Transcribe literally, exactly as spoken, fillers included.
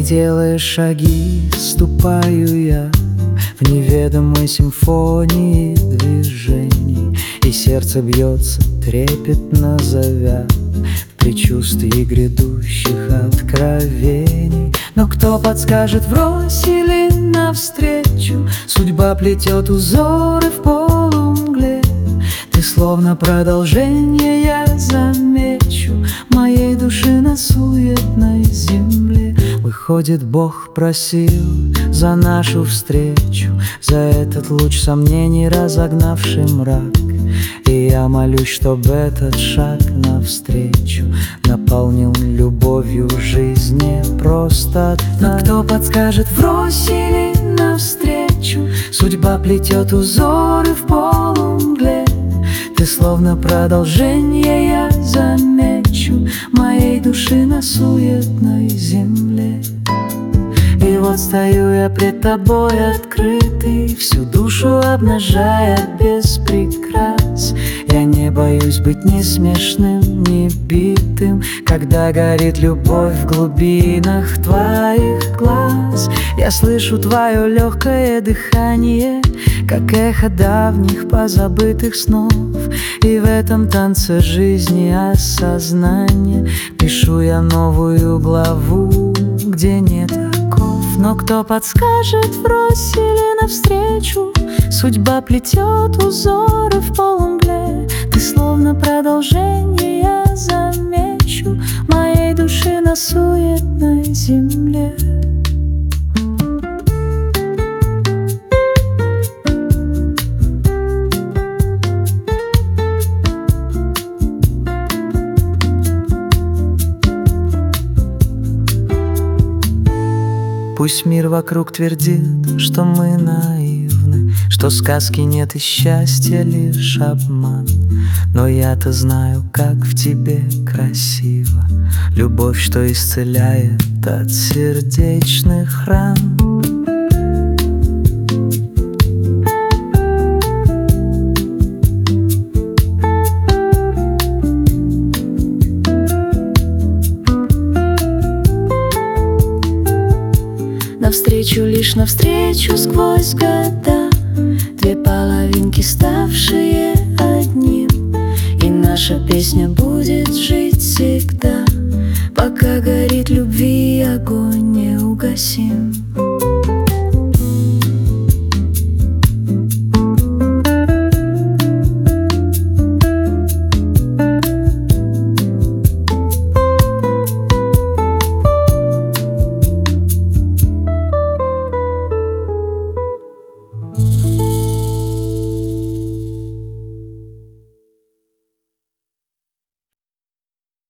делая шаги, ступаю я в неведомой симфонии движений, и сердце бьется трепетно зовя в предчувствии грядущих откровений. Но кто подскажет врозь или навстречу? Судьба плетет узоры в полумгле. Ты словно продолжение, я замечу, моей души на суетной земле. Выходит, Бог просил за нашу встречу, за этот луч сомнений, разогнавший мрак. И я молюсь, чтоб этот шаг навстречу наполнил любовью жизнь не просто так. Но кто подскажет врозь или навстречу? Судьба плетет узоры в полумгле. Ты словно продолжение, я замечу, моей души на суетной земле. И вот стою я пред тобой открытый, всю душу обнажая без прикрас. Я не боюсь быть ни смешным, ни битым, когда горит любовь в глубинах твоих глаз. Я слышу твое легкое дыхание, как эхо давних позабытых снов. И в этом танце жизни осознания пишу я новую главу, где нет оков. Но кто подскажет врозь или навстречу? Судьба плетет узоры в полумгле. Ты словно продолжение, я замечу, моей души на суетной земле. Пусть мир вокруг твердит, что мы наивны, что сказки нет и счастья лишь обман. Но я-то знаю, как в тебе красиво любовь, что исцеляет от сердечных ран. Навстречу, лишь навстречу сквозь года, две половинки, ставшие одним. И наша песня будет жить всегда, пока горит любви огонь неугасим.